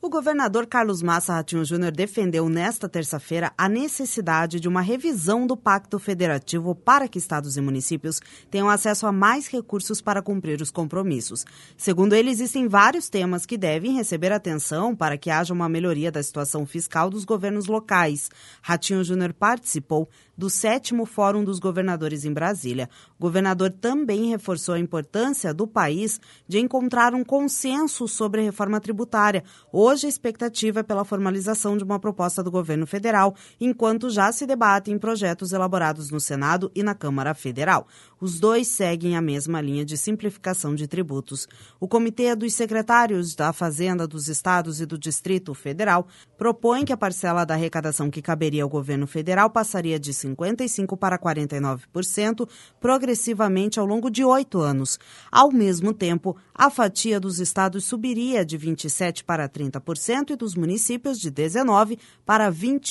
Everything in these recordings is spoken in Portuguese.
O governador Carlos Massa Ratinho Júnior defendeu nesta terça-feira a necessidade de uma revisão do Pacto Federativo para que estados e municípios tenham acesso a mais recursos para cumprir os compromissos. Segundo ele, existem vários temas que devem receber atenção para que haja uma melhoria da situação fiscal dos governos locais. Ratinho Júnior participou do 7º Fórum dos Governadores em Brasília. O governador também reforçou a importância do país de encontrar um consenso sobre a reforma tributária. Hoje, a expectativa é pela formalização de uma proposta do governo federal, enquanto já se debatem projetos elaborados no Senado e na Câmara Federal. Os dois seguem a mesma linha de simplificação de tributos. O Comitê dos Secretários da Fazenda dos Estados e do Distrito Federal propõe que a parcela da arrecadação que caberia ao governo federal passaria de 55% para 49%, progressivamente ao longo de 8 anos. Ao mesmo tempo, a fatia dos estados subiria de 27% para 30% e dos municípios de 19% para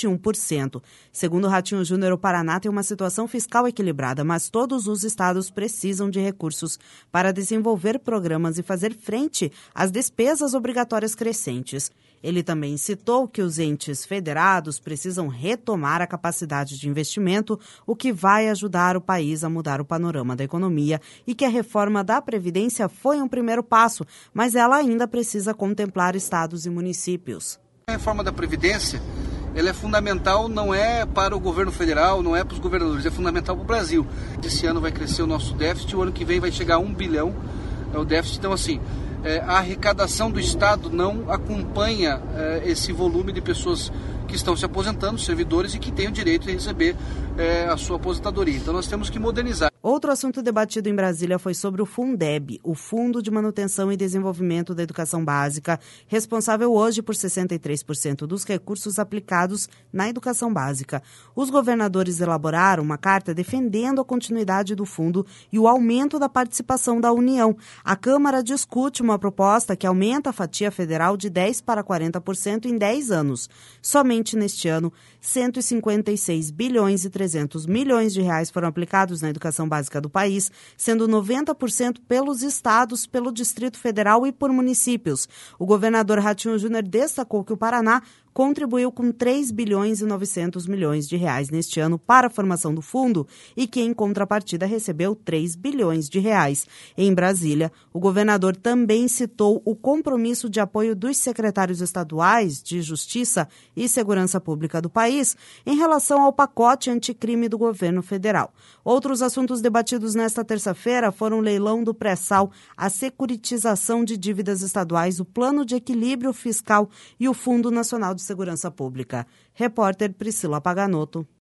21%. Segundo Ratinho Júnior, o Paraná tem uma situação fiscal equilibrada, mas todos os estados precisam de recursos para desenvolver programas e fazer frente às despesas obrigatórias crescentes. Ele também citou que os entes federados precisam retomar a capacidade de investimento, o que vai ajudar o país a mudar o panorama da economia, e que a reforma da Previdência foi um primeiro passo, mas ela ainda precisa contemplar estados e municípios. A reforma da Previdência, ela é fundamental, não é para o governo federal, não é para os governadores, é fundamental para o Brasil. Esse ano vai crescer o nosso déficit, o ano que vem vai chegar a 1 bilhão, é o déficit. Então, assim, a arrecadação do Estado não acompanha esse volume de pessoas que estão se aposentando, servidores, e que têm o direito de receber a sua aposentadoria. Então nós temos que modernizar. Outro assunto debatido em Brasília foi sobre o Fundeb, o Fundo de Manutenção e Desenvolvimento da Educação Básica, responsável hoje por 63% dos recursos aplicados na educação básica. Os governadores elaboraram uma carta defendendo a continuidade do fundo e o aumento da participação da União. A Câmara discute uma proposta que aumenta a fatia federal de 10% para 40% em 10 anos. Somente neste ano, 156 bilhões e 300 milhões de reais foram aplicados na educação básica do país, sendo 90% pelos estados, pelo Distrito Federal e por municípios. O governador Ratinho Júnior destacou que o Paraná contribuiu com 3 bilhões e 900 milhões de reais neste ano para a formação do fundo e que, em contrapartida, recebeu 3 bilhões de reais. Em Brasília, o governador também citou o compromisso de apoio dos secretários estaduais de Justiça e Segurança Pública do país em relação ao pacote anticrime do governo federal. Outros assuntos debatidos nesta terça-feira foram o leilão do pré-sal, a securitização de dívidas estaduais, o Plano de Equilíbrio Fiscal e o Fundo Nacional de Segurança Pública. Repórter Priscila Paganoto.